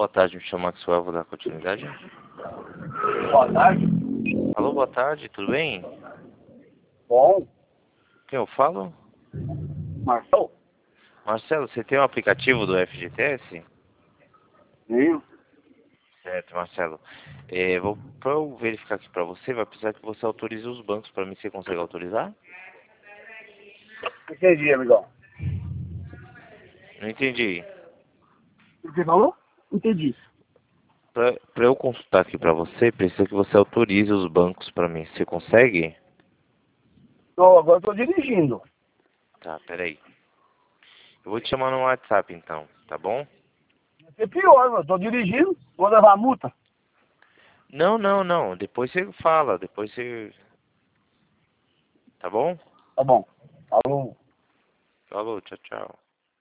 boa tarde, me chamo Maxwell, vou dar continuidade. Boa tarde. Alô, boa tarde, tudo bem? Bom. Quem eu falo? Marcelo? Marcelo, você tem o aplicativo do FGTS? Sim. Certo, Marcelo. Pra eu verificar aqui pra você, vai precisar que você autorize os bancos pra mim. Você consegue autorizar? Entendi, amigão. Não entendi. O que falou? Entendi. Pra eu consultar aqui pra você, precisa que você autorize os bancos pra mim. Você consegue? Não, agora eu tô dirigindo. Tá, peraí. Eu vou te chamar no WhatsApp então, tá bom? Vai ser pior, mano. Tô dirigindo, vou levar multa. Não, não, não. Depois você fala, depois você... Tá bom? Tá bom. Falou. Falou, tchau, tchau.